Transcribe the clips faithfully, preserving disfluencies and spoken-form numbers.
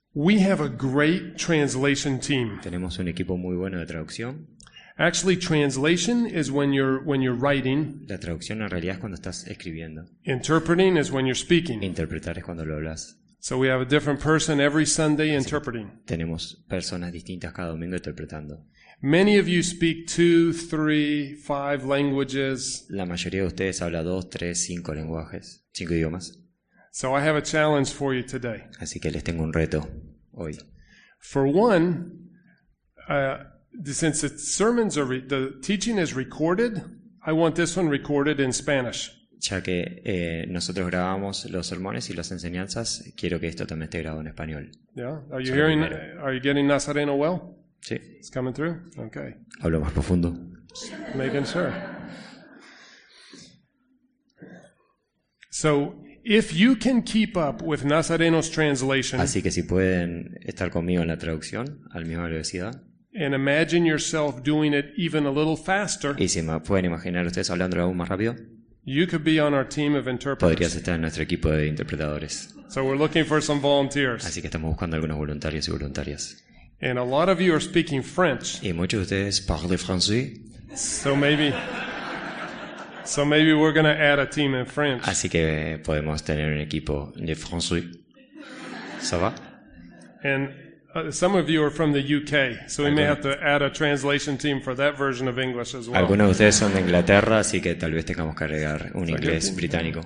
We have a great translation team. Tenemos un equipo muy bueno de traducción. Actually, translation is when you're when you're writing. La traducción en realidad es cuando estás escribiendo. Interpreting is when you're speaking. Interpretar es cuando lo hablas. So we have a different person every Sunday interpreting. Tenemos personas distintas cada domingo interpretando. Many of you speak two, three, five languages. La mayoría de ustedes habla dos, tres, cinco lenguajes, cinco idiomas. So I have a challenge for you today. Así que les tengo un reto hoy. For one, uh, since the sermons are re- the teaching is recorded, I want this one recorded in Spanish. Ya que eh, nosotros grabamos los sermones y las enseñanzas, quiero que esto también esté grabado en español. Yeah, are you Solo hearing? primero. Are you getting Nazareno well? Sí, It's coming through. Okay, hablo más profundo. making sure. So, if you can keep up with Nazareno's translation Así que si pueden estar conmigo en la traducción a la misma velocidad, and imagine yourself doing it even a little faster, y si me pueden imaginar ustedes hablando aún más rápido, you could be on our team of podrías interpreters. estar en nuestro equipo de interpretadores. So we're looking for some volunteers. Así que estamos buscando algunos voluntarios y voluntarias. And a lot of you are speaking French. Y muchos de ustedes parlen français, So maybe So maybe we're going to add a team in French. así que podemos tener un equipo de français. ¿Ça va? And uh, some of you are from the U K, so we may have to add a translation team for that version of English as well. Algunos de ustedes son de Inglaterra, así que tal vez tengamos que agregar un So inglés good. británico.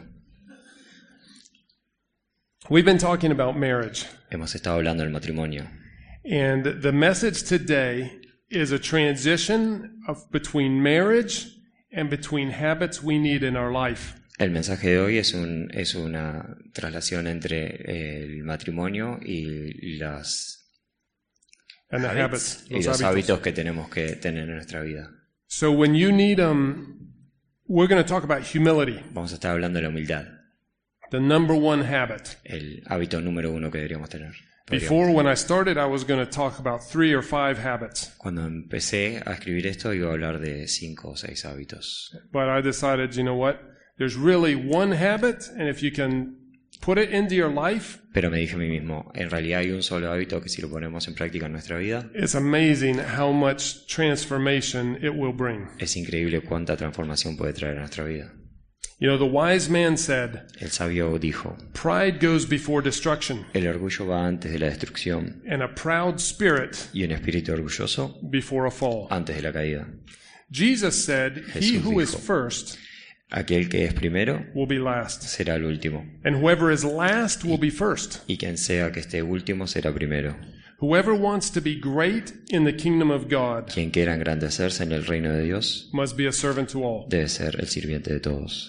We've been talking about marriage. Hemos estado hablando del matrimonio. And the message today is a transition of between marriage and between habits we need in our life. El mensaje de hoy es, un, es una traslación entre el matrimonio y, las And the habits, habits. y los los hábitos. hábitos que tenemos que tener en nuestra vida. So when you need um we're going to talk about humility, Vamos a estar hablando de la humildad, the number one habit. el hábito número uno que deberíamos tener. Podríamos Before, when I started, I was going to talk about three or five habits. Cuando empecé a escribir esto iba a hablar de cinco o seis hábitos. But I decided, you know what? There's really one habit, and if you can put it into your life, Pero me dije a mí mismo, en realidad hay un solo hábito que si lo ponemos en práctica en nuestra vida, it's amazing how much transformation it will bring. es increíble cuánta transformación puede traer a nuestra vida. You know, the wise man said, El sabio dijo, pride goes before destruction, el orgullo va antes de la destrucción and a proud spirit y un espíritu orgulloso before a fall. antes de la caída. Jesus said, he Jesús who is dijo, first Aquel que es primero will be last, será el último, and whoever is last will be first. y quien sea que esté último será primero. Whoever wants to be great in the kingdom of God Quien quiera engrandecerse en el reino de Dios must be a servant to all. debe ser el sirviente de todos.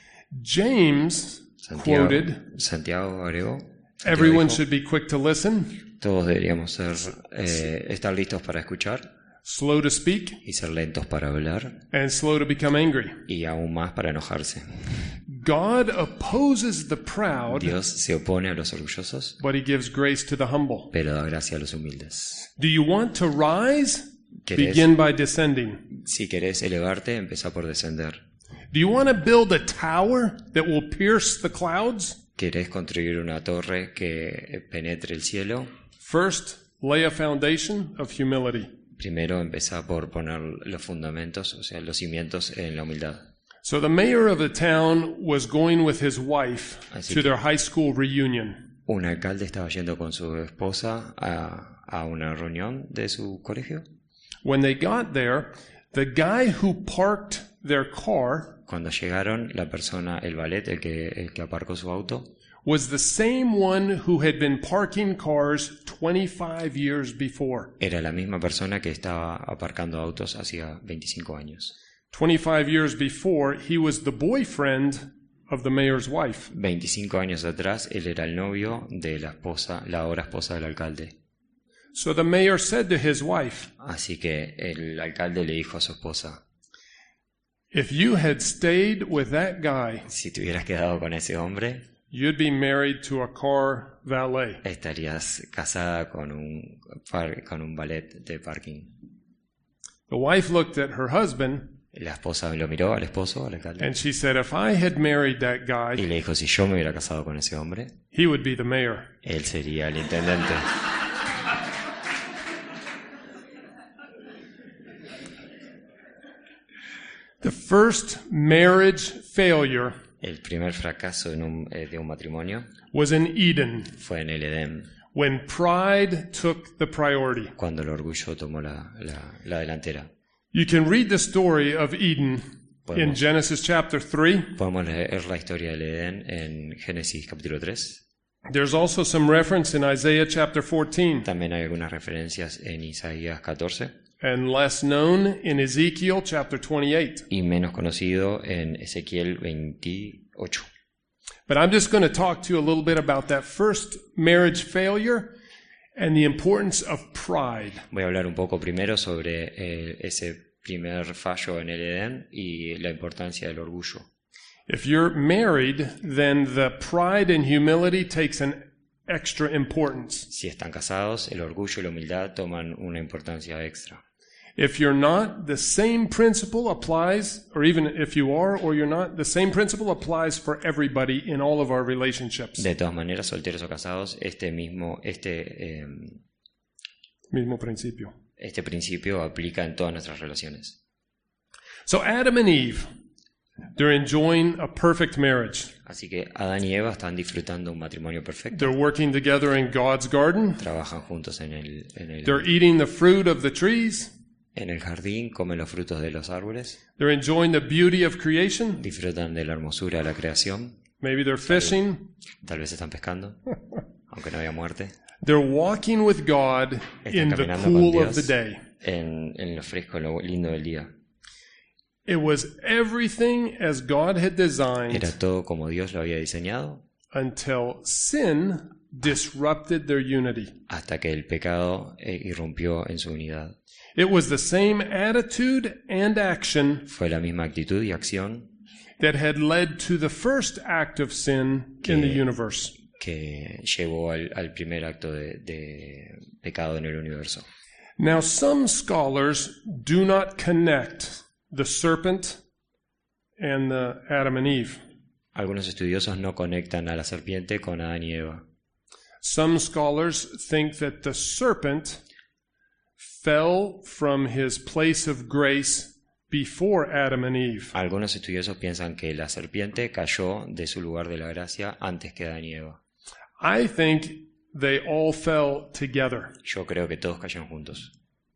James Santiago, quoted, Santiago agregó, Santiago everyone dijo, should be quick to listen, todos deberíamos ser, eh, estar listos para escuchar slow to speak, y ser lentos para hablar and slow to become angry. y aún más para enojarse. God opposes the proud, Dios se opone a los orgullosos, but he gives grace to the humble. pero da gracia a los humildes. Do you want to rise? ¿Querés, Begin by descending. si querés elevarte, empieza por descender. Do you want to build a tower that will pierce the clouds? ¿Querés construir una torre que penetre el cielo? First, lay a foundation of humility. Primero empieza por poner los fundamentos, o sea, los cimientos en la humildad. So the mayor of the town was going with his wife Así to que- their high school reunion. Un alcalde estaba yendo con su esposa a, a una reunión de su colegio. When they got there, the guy who parked their car Cuando llegaron, la persona, el valet, el que, el que aparcó su auto, was the same one who had been parking cars twenty-five years before. era la misma persona que estaba aparcando autos hacía veinticinco años. twenty-five years before, he was the boyfriend of the mayor's wife. veinticinco años atrás, él era el novio de la esposa, la ahora esposa del alcalde. So the mayor said to his wife, Así que el alcalde le dijo a su esposa, if you had stayed with that guy, si te hubieras quedado con ese hombre, you'd be married to a car valet. estarías casada con un, par- con un valet de parking. The wife looked at her husband La esposa lo miró al esposo, al alcalde, and she said, if I had married that y guy, le dijo, si yo me hubiera casado con ese hombre, he would be the mayor. él sería el intendente. The first marriage failure El primer fracaso en un- eh, de un matrimonio was in Eden, fue en el Edén, when pride took the priority. cuando el orgullo tomó la, la- la delantera. You can read the story of Eden in Podemos, Genesis chapter three. podemos leer la historia del Edén en Génesis capítulo tres. There's also some reference in Isaiah chapter fourteen, También hay algunas referencias en Isaías catorce and less known in Ezekiel chapter twenty-eight. y menos conocido en Ezequiel veintiocho. But I'm just going to talk to you a little bit about that first marriage failure and the importance of pride. Voy a hablar un poco primero sobre eh, ese primer fallo en el Edén y la importancia del orgullo. If you're married, then the pride and humility takes an extra importance. Si están casados, el orgullo y la humildad toman una importancia extra. If you're not, the same principle applies, or even if you are or you're not, the same principle applies for everybody in all of our relationships. De todas maneras, solteros o casados, este mismo, este, eh, Mismo principio. este principio aplica en todas nuestras relaciones. So Adam and Eve, they're enjoying a perfect marriage. Así que Adán y Eva están disfrutando un matrimonio perfecto. They're working together in God's garden. Trabajan juntos en el, en el, They're eating the fruit of the trees. en el jardín, comen los frutos de los árboles, They're enjoying the beauty of creation. disfrutan de la hermosura de la creación. Maybe they're fishing. Tal vez están pescando, aunque no había muerte. They're walking with God in Están the caminando con cool of the Dios day. en, en lo fresco, en lo lindo del día. It was everything as God had designed Era todo como Dios lo había diseñado, until sin disrupted their unity. hasta que el pecado eh, irrumpió en su unidad. It was the same attitude and action Fue la misma actitud y acción that had led to the first act of sin in the universe. que llevó al, al primer acto de, de pecado en el universo. Now, some scholars do not connect the serpent and the Adam and Eve. Algunos estudiosos no conectan a la serpiente con Adán y Eva. Some scholars think that the serpent fell from his place of grace before Adam and Eve. Algunos estudiosos piensan que la serpiente cayó de su lugar de la gracia antes que Adán y Eva. I think they all fell together. Yo creo que todos cayeron juntos.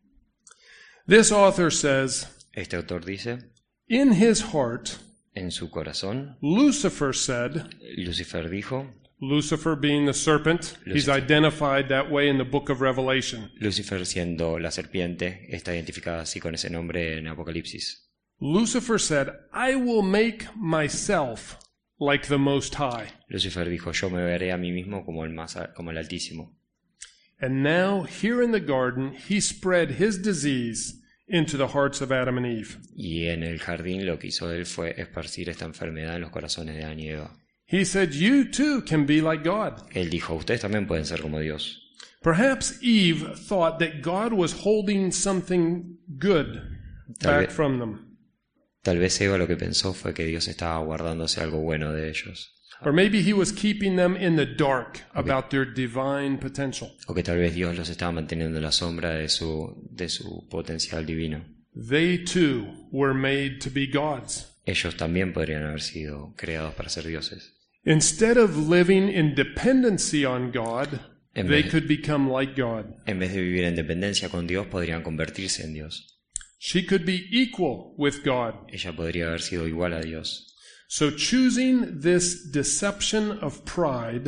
This author says, Este autor dice, in his heart, en su corazón, Lucifer said, Lucifer dijo, Lucifer being the serpent, he's Lucifer. identified that way in the book of Revelation. Lucifer siendo la serpiente, está identificada así con ese nombre en Apocalipsis. Lucifer said, I will make myself like the Most High. Lucifer dijo, yo me veré a mí mismo como el, más, como el Altísimo. And now, here in the garden, he spread his disease into the hearts of Adam and Eve. Y en el jardín lo que hizo él fue esparcir esta enfermedad en los corazones de Adán y Eva. He said, you too can be like God. Él dijo, ustedes también pueden ser como Dios. Perhaps Eve thought that God was holding something good Tal back vez, from them. tal vez Eva lo que pensó fue que Dios estaba guardándose algo bueno de ellos. Or maybe he was keeping them in the dark about their divine potential. O que tal vez Dios los estaba manteniendo en la sombra de su, de su potencial divino. They too were made to be gods. Ellos también podrían haber sido creados para ser dioses. Instead of living in dependency on God, En they vez, could become like God. en vez de vivir en dependencia con Dios, podrían convertirse en Dios. She could be equal with God. Ella podría haber sido igual a Dios. So choosing this deception of pride,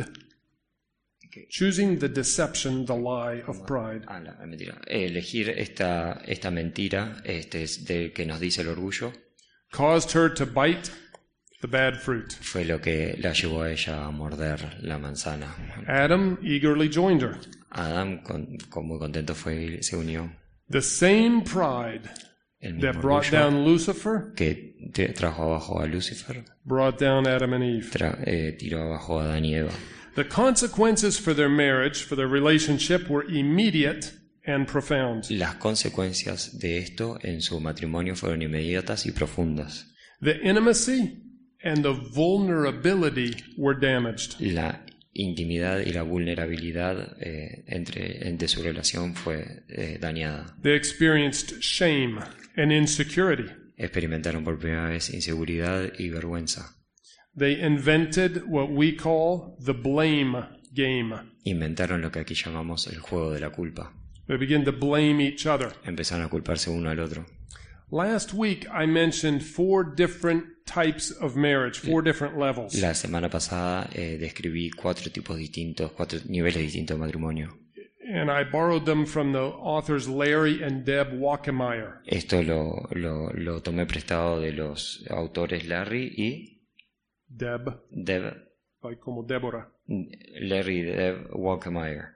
choosing the deception, the lie of pride, Ah, la, la mentira. Elegir esta, esta mentira este, es de que nos dice el orgullo caused her to bite the bad fruit. fue lo que la llevó a ella a morder la manzana. Adam eagerly joined her. Adán, con, con muy contento, fue, se unió. The same pride El that mismo brought orgullo down Lucifer que te- trajo abajo a Lucifer, brought down Adam and Eve. tra- eh, tiró abajo a Adán y Eva. The consequences for their marriage, for their relationship, were immediate and profound. Las consecuencias de esto en su matrimonio fueron inmediatas y profundas. The intimacy and the vulnerability were damaged. La intimidad y la vulnerabilidad eh, entre, de su relación fue eh, dañada. They experienced shame and insecurity. Experimentaron por primera vez inseguridad y vergüenza. They invented what we call the blame game. Inventaron lo que aquí llamamos el juego de la culpa. They begin to blame each other. Empezaron a culparse uno al otro. Last week I mentioned four different types of marriage, four different levels. La semana pasada eh, describí cuatro tipos distintos, cuatro niveles distintos de matrimonio. And I borrowed them from the authors Larry and Deb Wackemeyer. Esto lo, lo, lo tomé prestado de los autores Larry y Deb, Deb, like como Deborah. Larry y Deb Wackemeyer.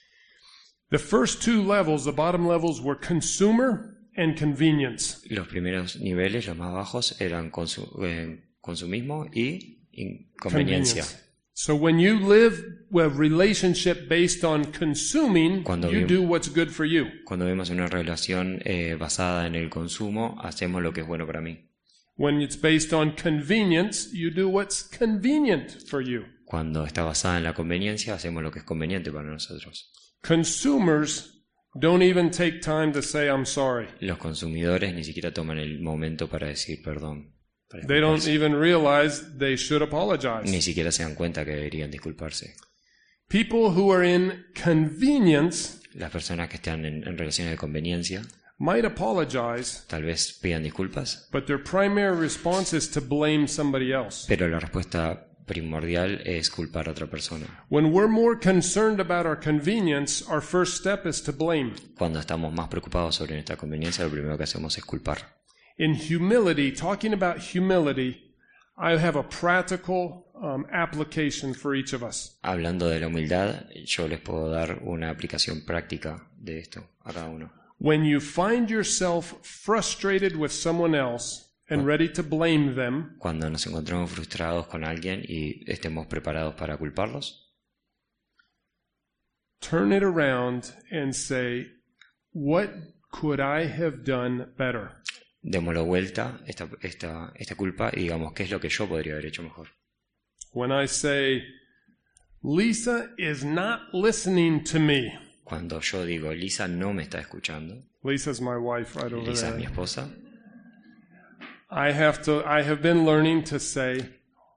The first two levels, the bottom levels, were consumer and convenience. Los primeros niveles, los más bajos, eran consu eh, consumismo y inconveniencia. So when you live a relationship based on consuming, Cuando you vi- do what's good for you. Cuando vemos una relación eh, basada en el consumo, hacemos lo que es bueno para mí. When it's based on convenience, you do what's convenient for you. Cuando está basada en la conveniencia, hacemos lo que es conveniente para nosotros. Consumers don't even take time to say I'm sorry. Los consumidores ni siquiera toman el momento para decir perdón. Para They don't disculparse. even realize they should apologize. Ni siquiera se dan cuenta que deberían disculparse. People who are in convenience Las personas que están en, en relaciones de conveniencia might apologize, tal vez pidan disculpas, but their primary response is to blame somebody else. pero la respuesta primordial es culpar a otra persona. When we're more concerned about our convenience, our first step is to blame. Cuando estamos más preocupados sobre nuestra conveniencia, lo primero que hacemos es culpar. In humility, talking about humility, I have a practical um, application for each of us. Hablando de la humildad, yo les puedo dar una aplicación práctica de esto a cada uno. When you find yourself frustrated with someone else and ready to blame them, Cuando nos encontramos frustrados con alguien y estemos preparados para culparlos, turn it around and say, what could I have done better? démoslo vuelta esta, esta, esta culpa y digamos qué es lo que yo podría haber hecho mejor. When I say, Lisa is not listening to me. Cuando yo digo, Lisa no me está escuchando, Lisa's my wife right over Lisa es mi there. esposa, I have to I have been learning to say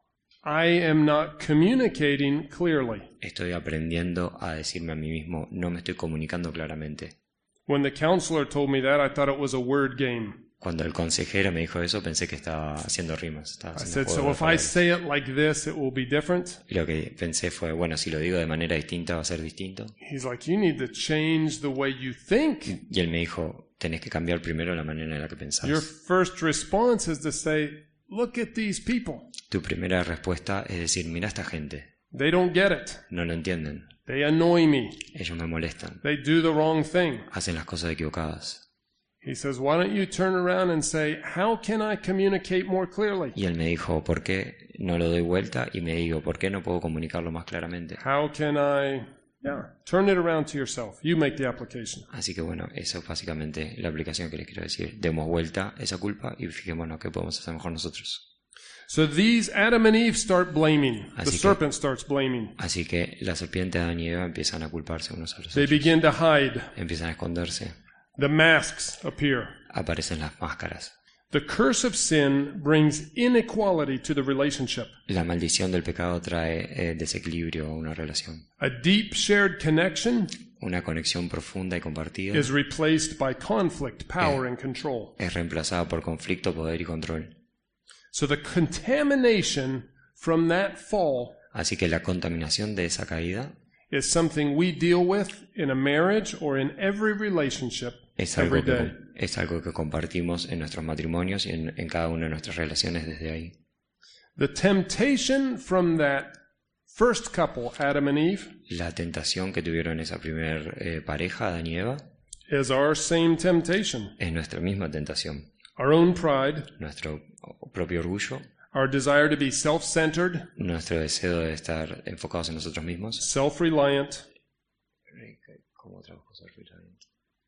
I am not communicating clearly. estoy aprendiendo a decirme a mí mismo, no me estoy comunicando claramente. When the counselor told me that, I thought it was a word game. Cuando el consejero me dijo eso, pensé que estaba haciendo rimas. Estaba I haciendo said, juego so de if I palabras. say it like this, it will be different. Y lo que pensé fue, bueno, si lo digo de manera distinta va a ser distinto. He's like, you need to change the way you think. Y él me dijo, tenés que cambiar primero la manera en la que pensás. Your first response is to say, look at these people. Tu primera respuesta es decir, mira a esta gente, They don't get it. no lo entienden, They annoy me. ellos me molestan, They do the wrong thing. hacen las cosas equivocadas. He says, why don't you turn around and say, how can I communicate more clearly? Y él me dijo, ¿por qué no lo doy vuelta? Y me digo, ¿por qué no puedo comunicarlo más claramente? How can I, yeah, turn it around to yourself. You make the application. Así que bueno, eso es básicamente la aplicación que les quiero decir. Demos vuelta esa culpa y fijémonos qué podemos hacer mejor nosotros. So these Adam and Eve start blaming. The Así que- serpent starts blaming. Así que la serpiente Adán y Eva empiezan a culparse unos a los They otros. begin to hide. Empiezan a esconderse. The masks appear. Aparecen las máscaras. The curse of sin brings inequality to the relationship. La maldición del pecado trae eh, desequilibrio a una relación. A deep shared connection Una conexión profunda y compartida is replaced by conflict, power, and control. es reemplazada por conflicto, poder y control. So the contamination from that fall Así que la contaminación de esa caída is something we deal with in a marriage or in every relationship es every algo day. que, es algo que compartimos en nuestros matrimonios y en, en cada una de nuestras relaciones desde ahí. The temptation from that first couple, Adam and Eve, La tentación que tuvieron esa primer eh, pareja, Adán y Eva, is our same temptation. es nuestra misma tentación. Our own pride, Nuestro propio orgullo, our desire to be self-centered, nuestro deseo de estar enfocados en nosotros mismos. self-reliant, ¿Cómo trabajo self-reliant?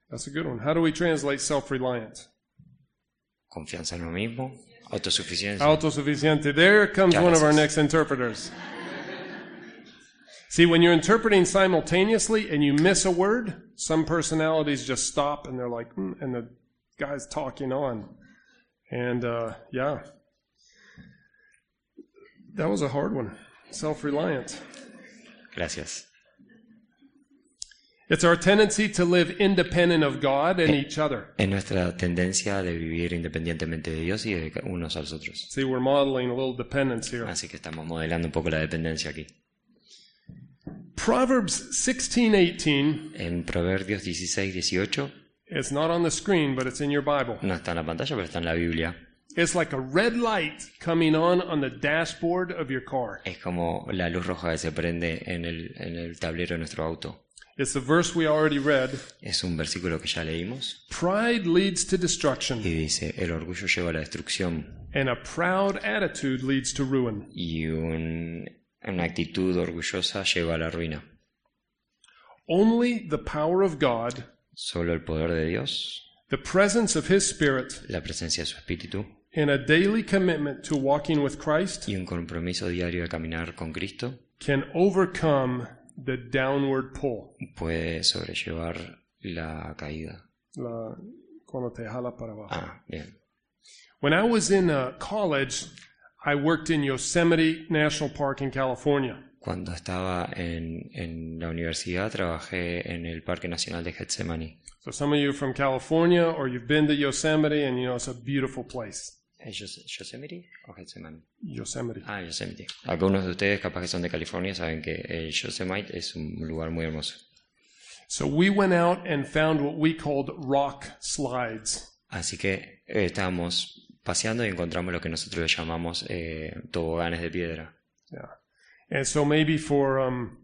That's a good one. How do we translate self-reliant? Confianza en uno mismo, autosuficiencia. Autosuficiente. There comes one of our next interpreters. See, when you're interpreting simultaneously and you miss a word, some personalities just stop and they're like, mm, and the guy's talking on. And, uh, yeah. That was a hard one. Self-reliant. Gracias. It's our tendency to live independent of God and each other. Es nuestra tendencia de vivir independientemente de Dios y de unos a los otros. See, we're modeling a little dependence here. Así que estamos modelando un poco la dependencia aquí. Proverbs sixteen eighteen. En Proverbios dieciséis dieciocho, It's not on the screen, but it's in your Bible. no está en la pantalla, pero está en la Biblia. It's like a red light coming on on the dashboard of your car. Es como la luz roja que se prende en el, en el tablero de nuestro auto. It's the verse we already read. Es un versículo que ya leímos Pride leads to y destruction, dice, el orgullo lleva a la destrucción and a proud attitude leads to ruin. y un- una actitud orgullosa lleva a la ruina. Only the power of God, Solo el poder de Dios, the presence of His Spirit, la presencia de su Espíritu and a daily commitment to walking with Christ y un compromiso diario de caminar con Cristo can overcome the downward pull. puede sobrellevar la caída. La, cuando te jala para abajo. Ah, bien. When I was in uh, college, I worked in Yosemite National Park in California. Cuando estaba en, en la universidad trabajé en el Parque Nacional de Getsemani. So some of you are from California or you've been to Yosemite and you know it's a beautiful place. ¿Es Yos- Yosemite o Getsemani? Yosemite. Ah, Yosemite. Algunos de ustedes, capaz que son de California, saben que el Yosemite es un lugar muy hermoso. So we went out and found what we called rock slides. Así que eh, estábamos paseando y encontramos lo que nosotros le llamamos eh, toboganes de piedra. Yeah. And so maybe for um,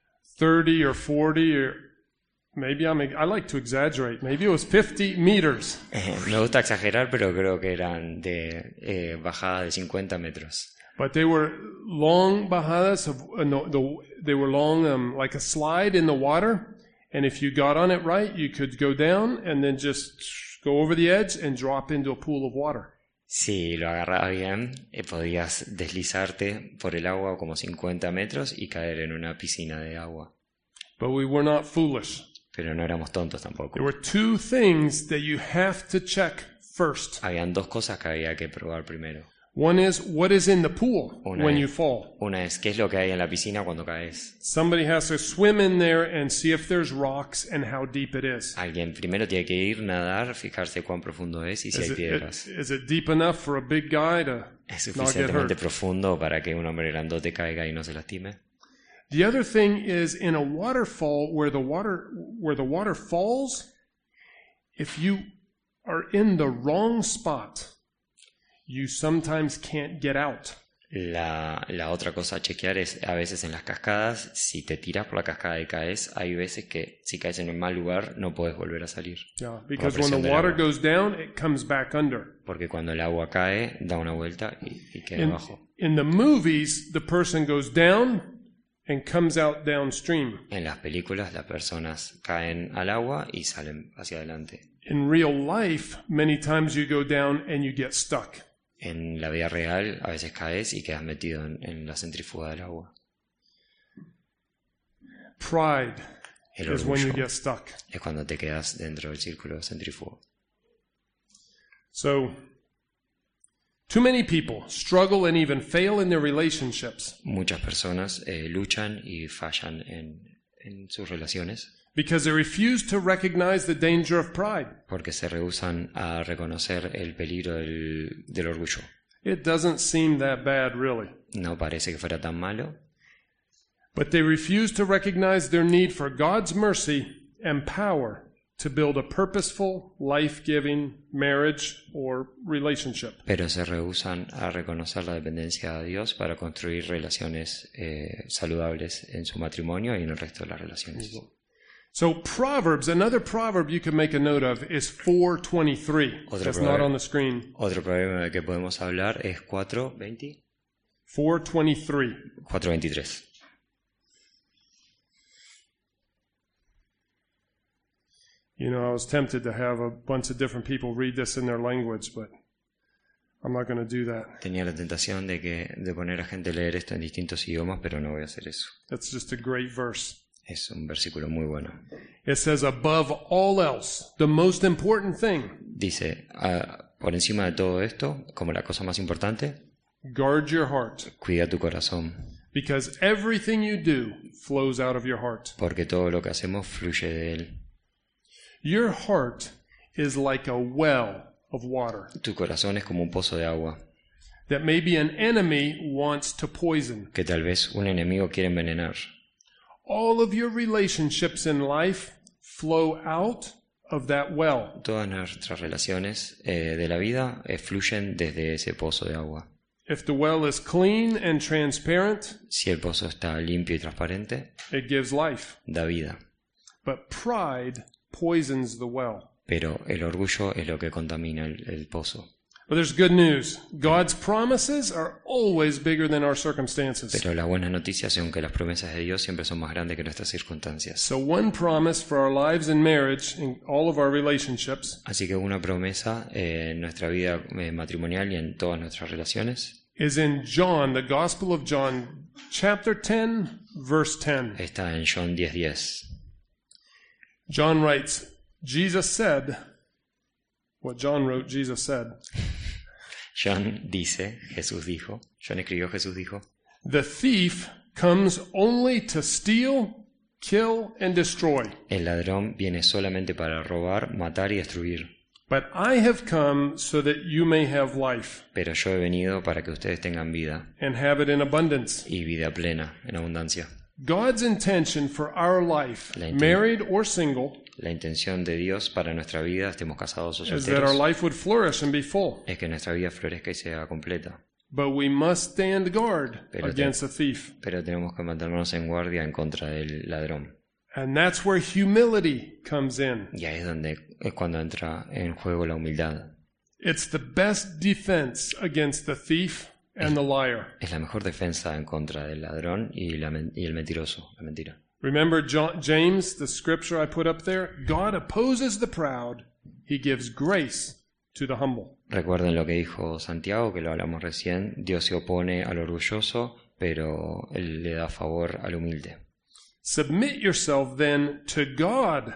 thirty or forty or maybe I'm, I like to exaggerate. Maybe it was fifty meters. Eh, me gusta exagerar, pero creo que eran de eh, bajada de cincuenta metros. But they were long bajadas of uh, no, the, they were long um, like a slide in the water, and if you got on it right, you could go down and then just go over the edge and drop into a pool of water. Si lo agarrabas bien, eh, podías deslizarte por el agua como cincuenta metros y caer en una piscina de agua. But we were not foolish. Pero no éramos tontos tampoco. There were two things that you have to check first. Habían dos cosas que había que probar primero. One is what is in the pool Una when es- you fall. Una es qué es lo que hay en la piscina cuando caes. Somebody has to swim in there and see if there's rocks and how deep it is. Alguien primero tiene que ir, nadar, fijarse cuán profundo es y si Is hay it, piedras. is it deep enough for a big guy to ¿Es not get suficientemente hurt? profundo para que un hombre grandote caiga y no se lastime? The other thing is in a waterfall where the water where the water falls, if you are in the wrong spot, you sometimes can't get out. La, la otra cosa a chequear es a veces en las cascadas, si te tiras por la cascada y caes, hay veces que si caes en un mal lugar no puedes volver a salir. Yeah, because when presión the del water agua. goes down, it comes back under. Porque cuando el agua cae, da una vuelta y, y queda In, abajo. in the movies, the person goes down and comes out downstream. En las películas las personas caen al agua y salen hacia adelante. In real life, many times you go down and you get stuck. En la vida real a veces caes y quedas metido en, en la centrífuga del agua. Pride El is when you orgullo get stuck. es cuando te quedas dentro del círculo centrífugo. So, too many people struggle and even fail in their relationships Muchas personas eh, luchan y fallan en, en sus relaciones because they refuse to recognize the danger of pride. porque se rehúsan a reconocer el peligro del, del orgullo. It doesn't seem that bad, really. No parece que fuera tan malo, But they refuse to recognize their need for God's mercy and power to build a purposeful, life-giving marriage or relationship. pero se rehúsan a reconocer la dependencia de Dios para construir relaciones eh, saludables en su matrimonio y en el resto de las relaciones. So Proverbs, another proverb you can make a note of is four twenty-three. Otro That's not proverbio. on the screen. Otro problema del que podemos hablar es cuatro veinte, four twenty-three. cuatro veintitrés. You know, I was tempted to have a bunch of different people read this in their language, but I'm not going to do that. Tenía la tentación de, que, de poner a gente a leer esto en distintos idiomas, pero no voy a hacer eso. That's just a great verse. Es un versículo muy bueno. It says, above all else, the most important thing, Dice, ah, por encima de todo esto, como la cosa más importante, guard your heart, cuida tu corazón, because everything you do flows out of your heart. porque todo lo que hacemos fluye de él. Your heart is like a well of water Tu corazón es como un pozo de agua, that maybe an enemy wants to poison. que tal vez un enemigo quiere envenenar. All of your relationships in life flow out of that well. Todas nuestras relaciones eh, de la vida eh, fluyen desde ese pozo de agua. If the well is clean and transparent, Si el pozo está limpio y transparente, it gives life. da vida. But pride poisons the well. Pero el orgullo es lo que contamina el, el pozo. But there's good news. God's promises are always bigger than our circumstances. Pero las buenas noticias son que las promesas de Dios siempre son más grandes que nuestras circunstancias. So one promise for our lives in marriage, in all of our relationships, Así que una promesa eh, en nuestra vida eh, matrimonial y en todas nuestras relaciones is in John, the Gospel of John, chapter ten, verse ten. está en John diez diez. John writes, Jesus said, what John wrote, Jesus said, John dice, Jesús dijo, John escribió, Jesús dijo, the thief comes only to steal, kill, and destroy. el ladrón viene solamente para robar, matar y destruir. But I have come so that you may have life Pero yo he venido para que ustedes tengan vida and have it in abundance. y vida plena, en abundancia. God's intention for our life, La inten- married or single, La intención de Dios para nuestra vida, estemos casados o is that our solteros, life would flourish and be full. es que nuestra vida florezca y sea completa. But we must stand guard Pero te- against the thief. Pero tenemos que mantenernos en guardia en contra del ladrón. And that's where humility comes in. Y ahí es donde es cuando entra en juego la humildad. It's the best defense against the thief and the liar. Es la mejor defensa en contra del ladrón y, la men- y el mentiroso, la mentira. Remember John, James, the scripture I put up there? God opposes the proud. He gives grace to the humble. Recuerden lo que dijo Santiago, que lo hablamos recién. Dios se opone al orgulloso, pero Él le da favor al humilde. Submit yourself then to God.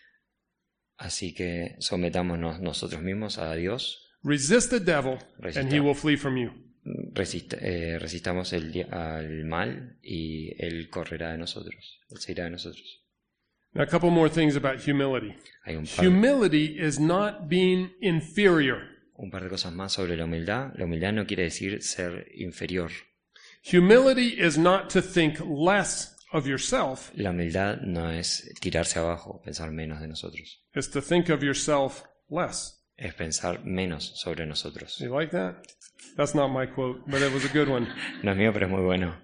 Así que sometámonos nosotros mismos a Dios. Resist the devil, and he will flee from you. Resist- eh, resistamos el, di- al mal y Él correrá de nosotros. Él se irá de nosotros. Now, a couple more things about humility. Hay un par, Humility is not being inferior. un par de cosas más sobre la humildad. La humildad no quiere decir ser inferior. Humility is not to think less of yourself. La humildad no es tirarse abajo, pensar menos de nosotros. It's to think of yourself less. Es pensar menos sobre nosotros. You like that? That's not my quote, but it was a good one. No es mío, pero es muy bueno.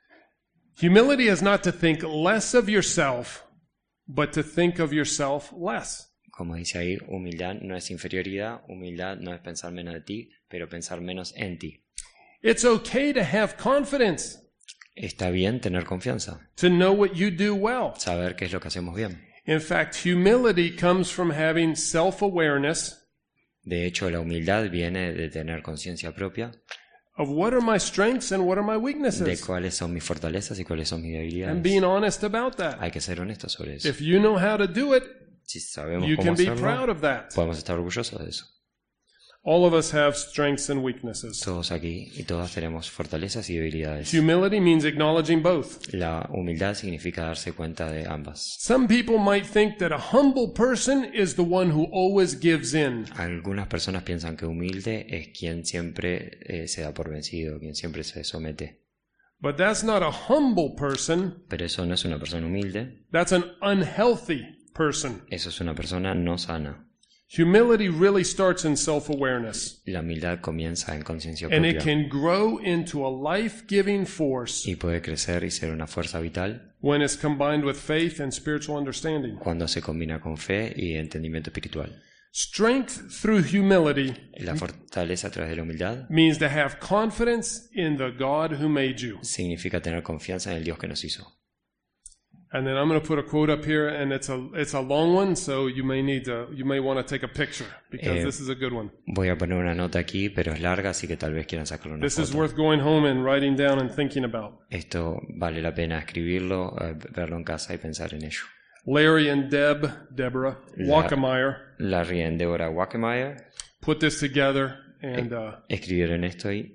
Humility is not to think less of yourself, but to think of yourself less. Como dice ahí, humildad no es inferioridad, humildad no es pensar menos de ti, pero pensar menos en ti. It's okay to have confidence, Está bien tener confianza, to know what you do well. saber qué es lo que hacemos bien. In fact, humility comes from having self-awareness De hecho, la humildad viene de tener conciencia propia of what are my strengths and what are my de weaknesses, cuáles son mis fortalezas y cuáles son mis and debilidades. being honest about that. Hay que ser honestos sobre eso. If you know how to do it, Si sabemos you cómo can be proud hacerlo, of that. podemos estar orgullosos de eso. All of us have strengths and weaknesses. Todos aquí y todas tenemos fortalezas y debilidades. Humility means acknowledging both. La humildad significa darse cuenta de ambas. Some people might think that a humble person is the one who always gives in. Algunas personas piensan que humilde es quien siempre eh, se da por vencido, quien siempre se somete. But that's not a humble person. Pero eso no es una persona humilde, That's an unhealthy person. eso es una persona no sana. Humility really starts in self-awareness, La humildad comienza en conciencia and it propia can grow into a life-giving force y puede crecer y ser una fuerza vital when it's combined with faith and spiritual understanding. cuando se combina con fe y entendimiento espiritual. Strength through humility La fortaleza a través de la humildad means to have confidence in the God who made you. significa tener confianza en el Dios que nos hizo. And then I'm going to put a quote up here, and it's a it's a long one, so you may need to you may want to take a picture because Eh, this is a good one. Voy a poner una nota aquí, pero es larga, así que tal vez quieran sacarle una This is foto. worth going home and writing down and thinking about. Esto vale la pena escribirlo, eh, verlo en casa y pensar en ello. Larry and Deb, Deborah La- Wackemeyer Larry y Deborah Wackemeyer put this together, and uh, escribieron esto y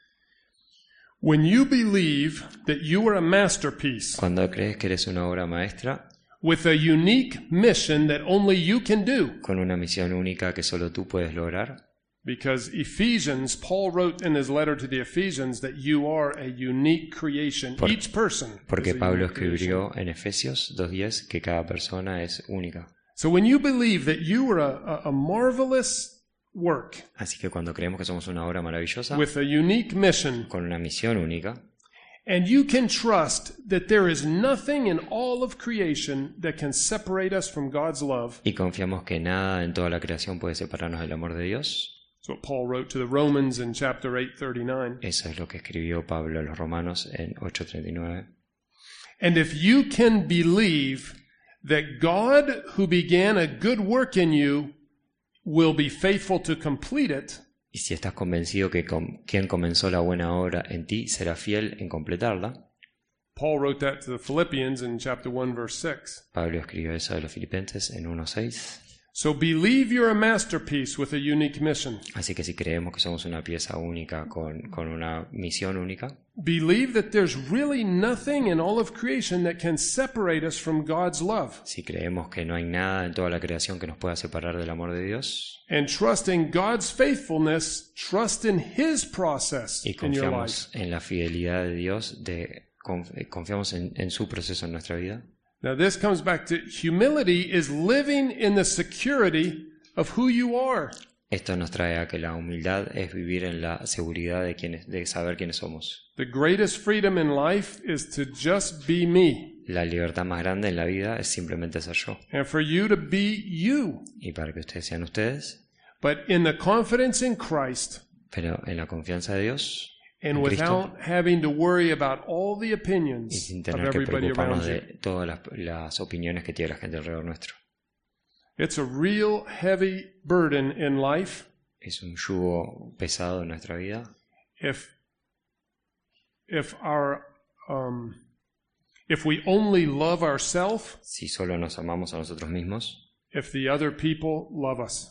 when you believe that you are a masterpiece cuando crees que eres una obra maestra, with a unique mission that only you can do, con una misión única que solo tú puedes lograr, because Ephesians, Paul wrote in his letter to the Ephesians that you are a unique creation. Por- Each person. porque is a Pablo unique creation. escribió en Efesios dos diez que cada persona es única. So when you believe that you are a, a, a marvelous work Así que cuando creemos que somos una obra maravillosa, with a unique mission, con una misión única, and you can trust that there is nothing in all of creation that can separate us from God's love. y confiamos que nada en toda la creación puede separarnos del amor de Dios, That's what Paul wrote to the Romans in chapter eight thirty-nine. eso es lo que escribió Pablo a los Romanos en ocho treinta y nueve. And if you can believe that God who began a good work in you will be faithful to complete it, Y si estás convencido que com- quien comenzó la buena obra en ti será fiel en completarla, Paul wrote that to the Philippians in chapter one verse six. Pablo escribió eso de los Filipenses en uno seis. So believe you're a masterpiece with a unique mission. Así que si creemos que somos una pieza única con, con una misión única, Believe that there's really nothing in all of creation that can separate us from God's love. si creemos que no hay nada en toda la creación que nos pueda separar del amor de Dios, And trust in God's faithfulness, trust in His process y in your life. confiamos en la fidelidad de Dios, de, conf- eh, confiamos en, en su proceso en nuestra vida. Now this comes back to humility is living in the security of who you are. Esto nos trae a que la humildad es vivir en la seguridad de, quienes, de saber quiénes somos. The greatest freedom in life is to just be me, La libertad más grande en la vida es simplemente ser yo. and for you to be you. Y para que ustedes sean ustedes, But in the confidence in Christ, pero en la confianza de Dios, and en Cristo, without having to worry about all the y opinions sin of tener que everybody preocuparnos around you. de todas las, las opiniones que tiene la gente alrededor nuestro. It's a real heavy burden in life Es un yugo pesado en nuestra vida. if if our um, if we only love ourselves, Si solo nos amamos a nosotros mismos, if the other people love us.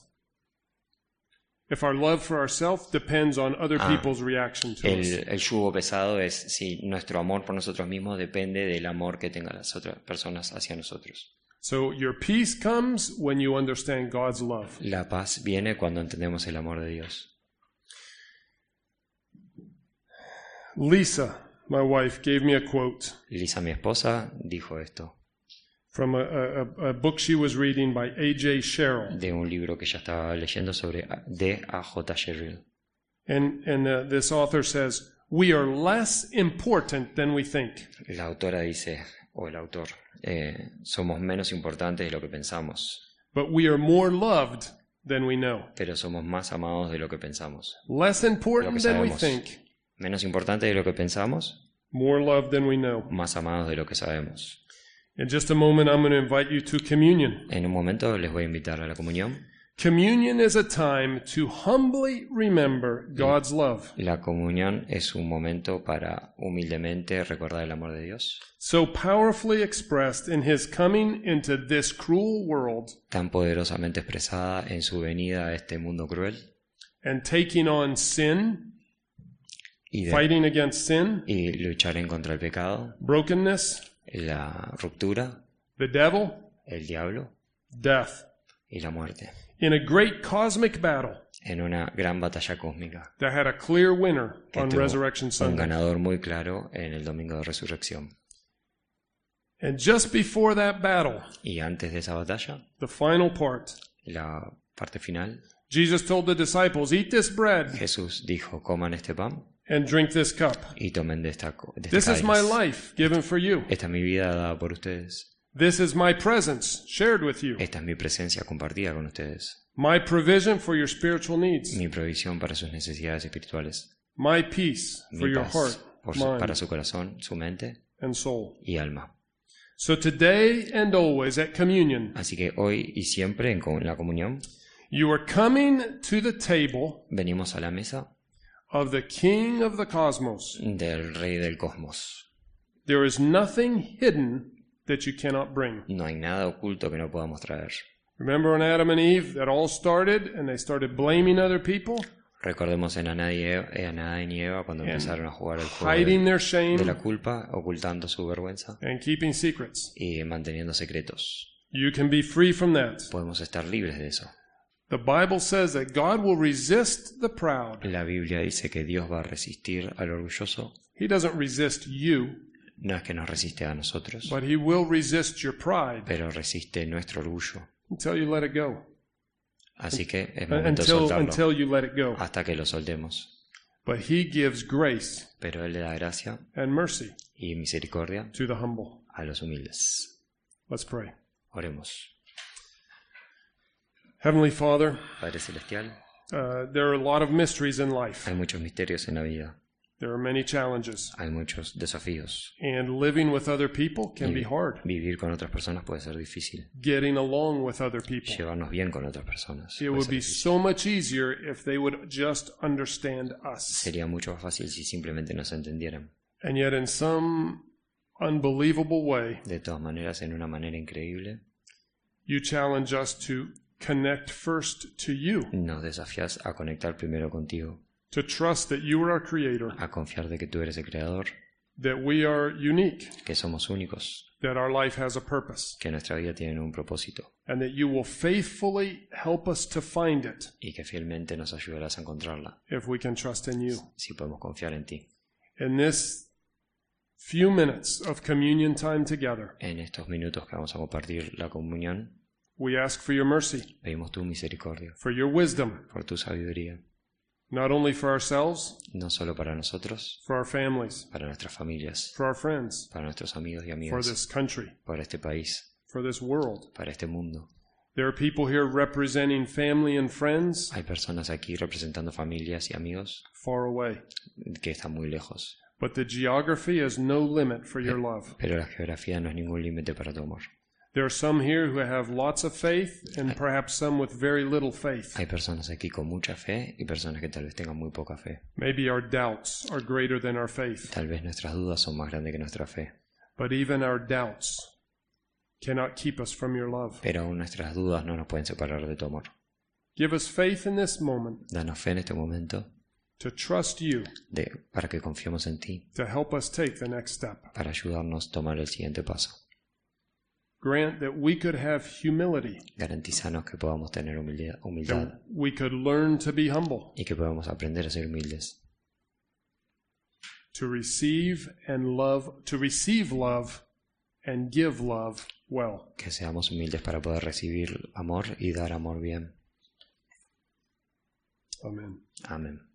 If our love for ourselves depends on other Ah, people's reaction to us. el, el yugo pesado es si nuestro amor por nosotros mismos depende del amor que tengan las otras personas hacia nosotros. So your peace comes when you understand God's love. La paz viene cuando entendemos el amor de Dios. Lisa, my wife, gave me a quote Lisa, mi esposa, dijo esto from a, a, a book she was reading by A J Sherrill. de un libro que ya estaba leyendo sobre D A J Sherrill. And, and uh, this author says, we are less important than we think. La autora dice, o el autor, eh, somos menos importantes de lo que pensamos, But we are more loved than we know. pero somos más amados de lo que pensamos. Less important Lo que than we sabemos. think. Menos importantes de lo que pensamos, More loved than we know. más amados de lo que sabemos. In just a moment, I'm going to invite you to communion. En un momento les voy a invitar a la comunión. Communion is a time to humbly remember God's love. La comunión es un momento para humildemente recordar el amor de Dios, So powerfully expressed in His coming into this cruel world tan poderosamente expresada en su venida a este mundo cruel and taking on sin, y, de- fighting against sin, y luchar en contra del pecado, brokenness, la ruptura, the devil, el diablo death, y la muerte, in a great cosmic battle en una gran batalla cósmica that had a clear winner que on tuvo Resurrection un Sunday. ganador muy claro en el domingo de resurrección. And just before that battle, Y antes de esa batalla, the final part, la parte final, Jesus told the disciples, "Eat this bread Jesús dijo, coman este pan and drink this cup. y tomen de esta, co- de This este is my cáliz. life given for you. Esta es mi vida dada por ustedes. This is my presence shared with you. Esta es mi presencia compartida con ustedes. My provision for your spiritual needs. Mi provisión para sus necesidades espirituales. My peace for Mi your paz heart, por su- para mind, su corazón, su mente and soul." y alma. So today and always at communion, Así que hoy y siempre en co- en la comunión you are coming to the table venimos a la mesa of the King of the cosmos. del Rey del Cosmos. There is nothing hidden that you cannot bring. No hay nada oculto que no podamos traer. Remember when Adam and Eve, that all started and they started blaming other people, Recordemos en Adán y Eva, en Adán y Eva cuando empezaron a jugar el juego hiding de, their de la shame culpa, ocultando su vergüenza and keeping secrets. y manteniendo secretos. You can be free from that. Podemos estar libres de eso. The Bible says that God will resist the proud. La Biblia dice que Dios va a resistir al orgulloso. He doesn't resist you, No es que nos resiste a nosotros, but he will resist your pride pero resiste nuestro orgullo. until you let it go. Así que es momento de Until, soltarlo until you let it go. hasta que lo soltemos. But he gives grace Pero Él le da gracia and mercy y misericordia to the humble. a los humildes. Let's pray. Oremos. Heavenly Father, Padre Celestial, uh, there are a lot of mysteries in life. hay muchos misterios en la vida, There are many challenges. hay muchos desafíos. And living with other people can Y be hard. vivir con otras personas puede ser difícil. Getting along with other people. Llevarnos bien con otras personas. It puede would ser be difícil. so much easier if they would just understand us. Sería mucho más fácil si simplemente nos entendieran. And yet, in some unbelievable way, De todas maneras, en una manera increíble, you challenge us to connect first to you, nos desafías a conectar primero contigo, to trust that you are our creator, a confiar de que tú eres el creador, that we are unique, que somos únicos, that our life has a purpose, que nuestra vida tiene un propósito and that you will faithfully help us to find it y que fielmente nos ayudarás a encontrarla if we can trust in you. si podemos confiar en ti. In this few minutes of communion time together, En estos minutos que vamos a compartir la comunión, we ask for your mercy, pedimos tu misericordia, for your wisdom, por tu sabiduría, not only for ourselves, no solo para nosotros, for our families, para nuestras familias, for our friends, para nuestros amigos y for amigas, this country, para este país, for this world. para este mundo. There are people here representing family and friends Hay personas aquí representando familias y amigos far away, que están muy lejos, but the geography is no limit for your love. pero la geografía no es ningún límite para tu amor. There are some here who have lots of faith and perhaps some with very little faith. Hay personas aquí con mucha fe y personas que tal vez tengan muy poca fe. Maybe our doubts are greater than our faith, Tal vez nuestras dudas son más grandes que nuestra fe, but even our doubts cannot keep us from your love. pero aún nuestras dudas no nos pueden separar de tu amor. Give us faith in this moment Danos fe en este momento to trust you de, para que confiemos en ti, to help us take the next step. para ayudarnos a tomar el siguiente paso. Grant that we could have humility, Garantízanos que podamos tener humildad, humildad that we could learn to be humble, y que podamos aprender a ser humildes, to receive and love, to receive love and give love well. que seamos humildes para poder recibir amor y dar amor bien. Amen. Amén.